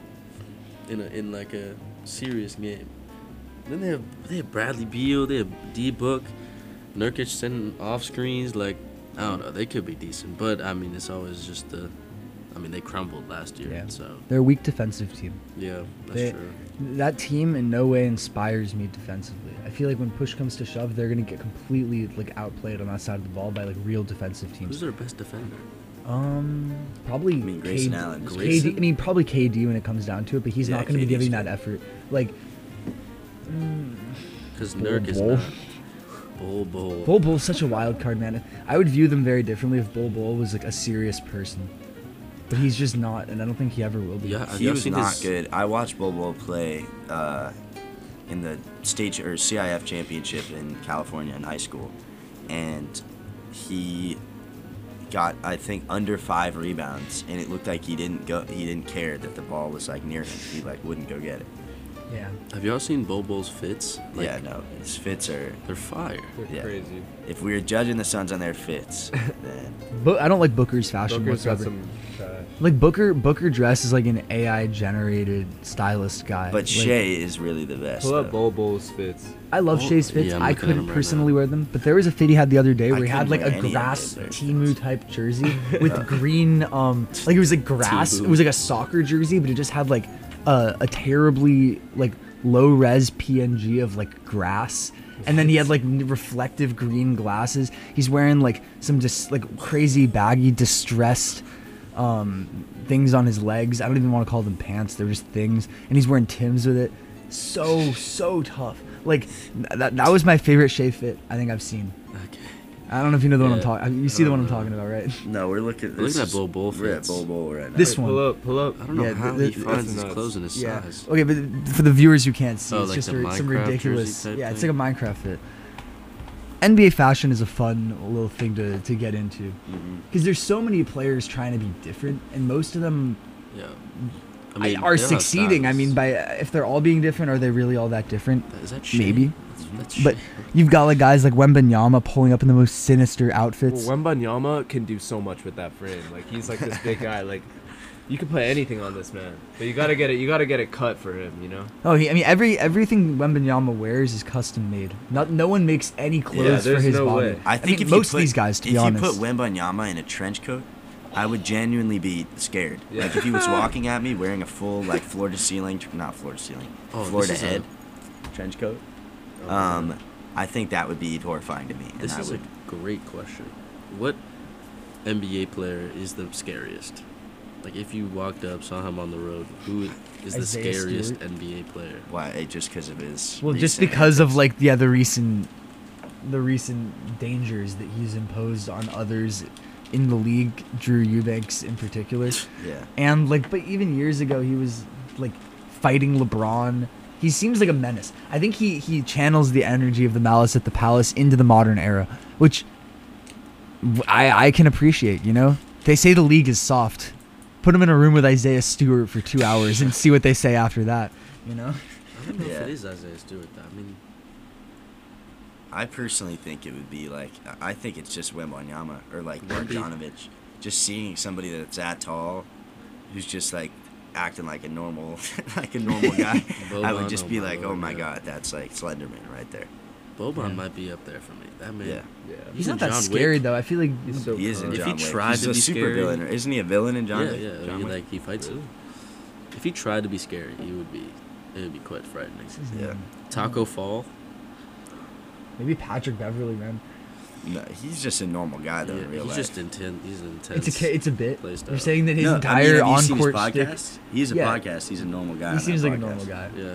In like a serious game. Then they have Bradley Beal, they have D Book, Nurkic sending off screens. Like I don't know, they could be decent, but I mean it's always just they crumbled last year. Yeah. So They're a weak defensive team. yeah, that's true. That team in no way inspires me defensively. I feel like when push comes to shove, they're gonna get completely like outplayed on that side of the ball by like real defensive teams. Who's their best defender? Probably. I mean, Grayson KD, Allen. KD, I mean, probably KD when it comes down to it, but he's Yeah, not going to be KD's giving good. that effort. Like, Because Bol Nurk is Bol. not. Bol. Bol Bol's such a wild card, man. I would view them very differently if Bol Bol was like a serious person, but he's just not, and I don't think he ever will be. Yeah, have he y'all was seen not his- good. I watched Bol Bol play in the state or CIF championship in California in high school, and he got I think under 5 rebounds, and it looked like he didn't care that the ball was like near him. He like wouldn't go get it. Yeah. Have y'all seen Bobo's fits? Yeah, no, his fits are They're fire. They're crazy. If we were judging the Suns on their fits, then I don't like Booker's fashion Booker's got whatsoever. some trash. Like Booker dresses like an AI generated stylist guy. but Like, Shea is really the best. Pull up though. Bobo's fits. I love Shea's fits. Yeah, I'm I looking at couldn't them right personally now. wear them, but there was a fit he had the other day where he had couldn't like wear a any of grass their Timu type jersey with green like it was like grass. Timu. It was like a soccer jersey, but it just had like a terribly like low res PNG of like grass. And then he had like reflective green glasses. He's wearing like some just like crazy baggy distressed things on his legs. I don't even want to call them pants. They're just things. And he's wearing Timbs with it. So tough. Like that was my favorite Shea fit I think I've seen. Okay. I don't know if you know the one I'm Yeah. talking. You see the one I'm talking about, right? No, we're looking. We're looking at is- Bobo We're at fits. Bobo right now. This one. Pull up. I don't know Yeah, how the- he finds his nuts. clothes in his Yeah. size. Okay, but for the viewers who can't see, Oh, it's like just the some Minecraft ridiculous. jersey type Yeah, it's thing? like a Minecraft fit. NBA fashion is a fun little thing to get into because there's so many players trying to be different, and most of them Yeah. are they're not succeeding. I mean, stylists. if they're all being different, are they really all that different? Is that Shea? Maybe. That's But Shea. you've got like guys like Wembanyama pulling up in the most sinister outfits. Well, Wembanyama can do so much with that frame. Like he's like this big guy. Like you can put anything on this man, but you gotta get it. You gotta get it cut for him. You know. Oh, I mean, everything Wembanyama wears is custom made. No one makes any clothes for there's his no body. way. I think mean, if most you put, of these guys, to be honest. if you put Wembanyama in a trench coat, I would genuinely be scared. Yeah. Like if he was walking at me wearing a full like floor to ceiling, not floor to ceiling, Oh, floor to this is head trench coat. I think that would be horrifying to me. And This I is a would. great question. What NBA player is the scariest? Like, if you walked up, saw him on the road, who is the Isaiah scariest Stewart. NBA player? Why? Just because of his. Well, just recent because of antics. like the recent dangers that he's imposed on others in the league, Drew Eubanks in particular. Yeah. And like, but even years ago, he was like fighting LeBron. He seems like a menace. I think he channels the energy of the Malice at the Palace into the modern era, which I can appreciate. You know, they say the league is soft. Put him in a room with Isaiah Stewart for 2 hours and see what they say after that. You know. I don't know if it is Isaiah Stewart, though. I mean, I personally think it would be like I think it's just Wembanyama or like Bogdanovic. Just seeing somebody that's that tall, who's just like acting like a normal guy. I would just be like, oh my god, that's like Slenderman right there. Boban might be up there for me. That man. Yeah. He's in not that John scary Wick. though. I feel like He is in If John he Wick. tried He's to a be super scary- villain, isn't he a villain in John Yeah, Wick? yeah. John Wick? He fights. If he tried to be scary, it would be quite frightening. Yeah. Taco Fall. maybe Patrick Beverly, man. No, he's just a normal guy though Yeah, in real he's life. just intense. He's an intense. It's a bit. play style. You're saying that his No, I entire mean, have you seen his on-court shtick. podcast? He's a Yeah. podcast. He's a normal guy. He on seems that like a podcast. normal guy. Yeah.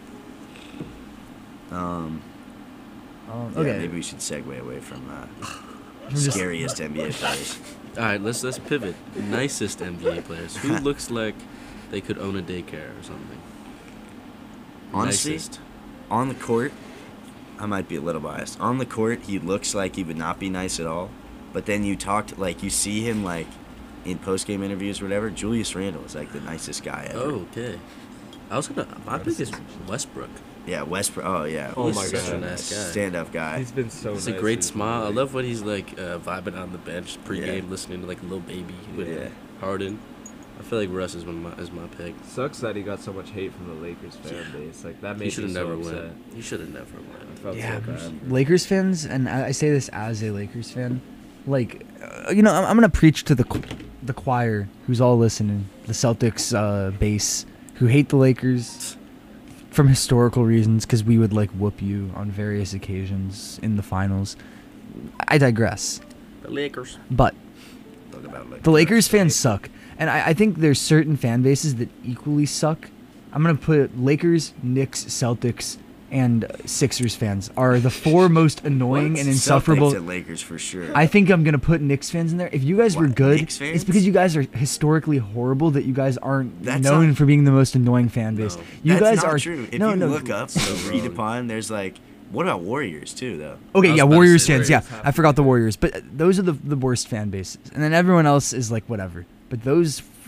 Yeah, Okay. maybe we should segue away from just- scariest NBA players. All right, let's pivot. Nicest NBA players. Who looks like they could own a daycare or something? Honestly, Nicest. on the court, I might be a little biased. On the court, he looks like he would not be nice at all. But then you you see him like in post-game interviews or whatever. Julius Randle is like the nicest guy ever. Oh, okay. My pick is Westbrook. Yeah, Westbrook. Oh yeah. Oh He's my such a god. nice guy. Stand-up guy. He's been so. It's nice a great in smile. I the love when he's like vibing on the bench pregame, Yeah. listening to like Lil Baby with Yeah. Harden. I feel like Russ is my pick. Sucks that he got so much hate from the Lakers fan base. Like that He made should me have so never upset. won. He should have never won. I felt Yeah, so bad. Lakers fans, and I say this as a Lakers fan, like, I'm gonna preach to the choir who's all listening, the Celtics base who hate the Lakers from historical reasons because we would like whoop you on various occasions in the finals. I digress. The Lakers. But Talk about, like, the Lakers fans suck, and I think there's certain fan bases that equally suck. I'm gonna put Lakers, Knicks, Celtics, and Sixers fans are the four most annoying and insufferable. Celtics and Lakers for sure. I think I'm gonna put Knicks fans in there. If you guys were What, good, Knicks fans? it's because you guys are historically horrible that you guys aren't That's known not- for being the most annoying fan base. No. You That's guys not are true. If no, you no. look up and read wrong. upon, there's like, what about Warriors too though? Okay, I was yeah, about to Warriors say fans. Yeah, Warriors I forgot the Warriors, but those are the worst fan bases, and then everyone else is like whatever. But those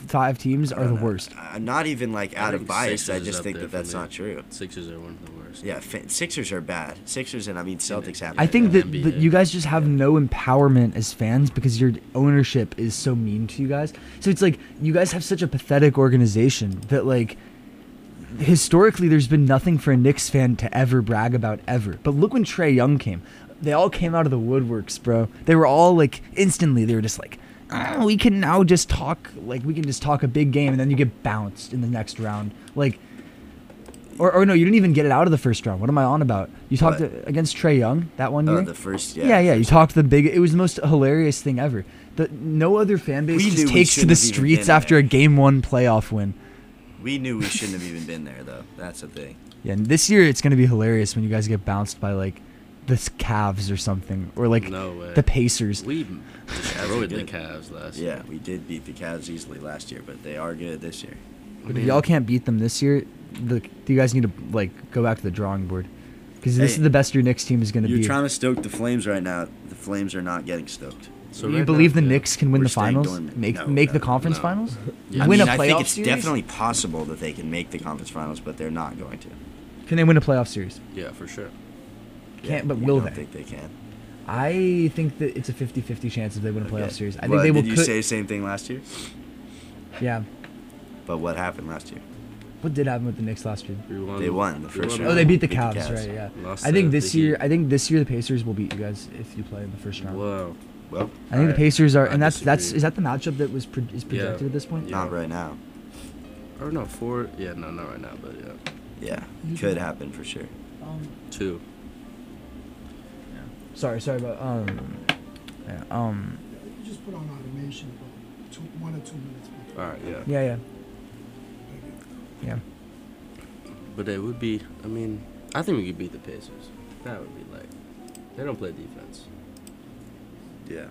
five teams are the worst. Not even like out of bias. I just think that's me. not true. Sixers are one of the worst. Yeah, Sixers are bad. Sixers and Celtics have. I think that you guys just have no empowerment as fans because your ownership is so mean to you guys. So it's like you guys have such a pathetic organization that like historically there's been nothing for a Knicks fan to ever brag about ever. But look when Trae Young came. They all came out of the woodworks, bro. They were all like instantly they were just like, oh, we can now just talk we can just talk a big game and then you get bounced in the next round. Like or no, you didn't even get it out of the first round. What am I on about? You talked against Trae Young that one year? Oh, the first, yeah. Yeah, you talked the big. It was the most hilarious thing ever. No other fan base just takes to the streets after a Game 1 playoff win. We knew we shouldn't have even been there, though. That's the thing. Yeah, and this year it's going to be hilarious when you guys get bounced by, like, the Cavs or something. Or, like, the Pacers. We destroyed the Cavs last year. Yeah, we did beat the Cavs easily last year, but they are good this year. But if y'all can't beat them this year, you guys need to, like, go back to the drawing board. Because this is the best your Knicks team is going to be. You're trying to stoke the Flames right now. The Flames are not getting stoked. So you believe the Knicks can win the finals? Make the conference finals? Yeah. Win a playoff I think it's series? definitely possible that they can make the conference finals, but they're not going to. Can they win a playoff series? Yeah, for sure. Can't, but will they? I don't think they can. I think that it's a 50-50 chance if they win a playoff series. I think they will. Did you say the same thing last year? Yeah. But what happened last year? What did happen with the Knicks last year? They won the first round. Oh, they beat the Cavs, right? Yeah. I think this year the Pacers will beat you guys if you play in the first round. Whoa. Well, I think the Pacers are, and is that the matchup that is projected at this point? Not right now. Or no, four. Yeah, no, not right now, but yeah. Yeah, could happen for sure. 2. Yeah. Sorry about You just put on automation about 1 or 2 minutes before. All right. Yeah. Yeah. Yeah. But it would be. I mean, I think we could beat the Pacers. That would be like. They don't play defense. Yeah.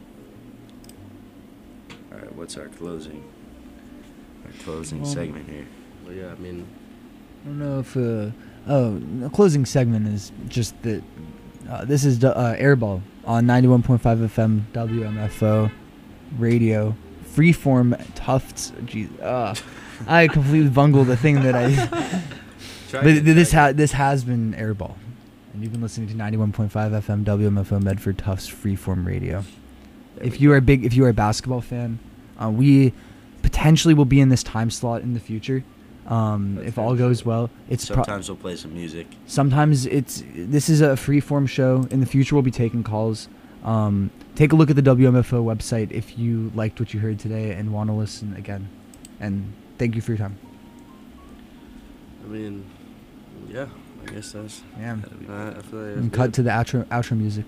All right. What's our closing? Segment here. Well, yeah. I mean. I don't know if. The closing segment is just that. This is Airball on 91.5 FM WMFO radio. Freeform Tufts. Geez, I completely bungled the thing that I. But this has been Airball, and you've been listening to 91.5 FM WMFO Medford Tufts Freeform Radio. If you are a basketball fan, we potentially will be in this time slot in the future. If all goes well, sometimes we'll play some music. Sometimes this is a freeform show. In the future, we'll be taking calls. Take a look at the WMFO website if you liked what you heard today and want to listen again. And thank you for your time. I mean, yeah, I guess that's. Yeah. I feel like and cut to the outro music.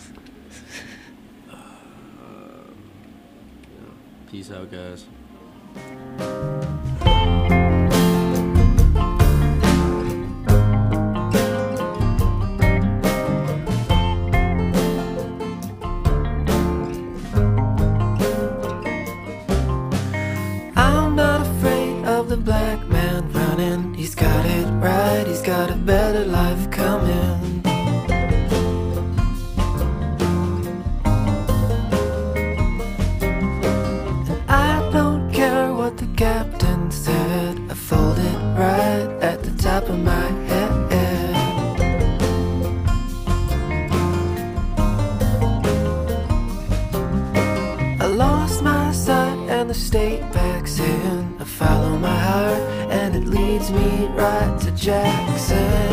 Peace out, guys. I'm not afraid of the black man running. He's got it right, he's got a better life coming. And I don't care what the captain said, I fold it right at the top of my head. I lost my sight and the state backs in. I follow my heart and it leads me right to Jackson.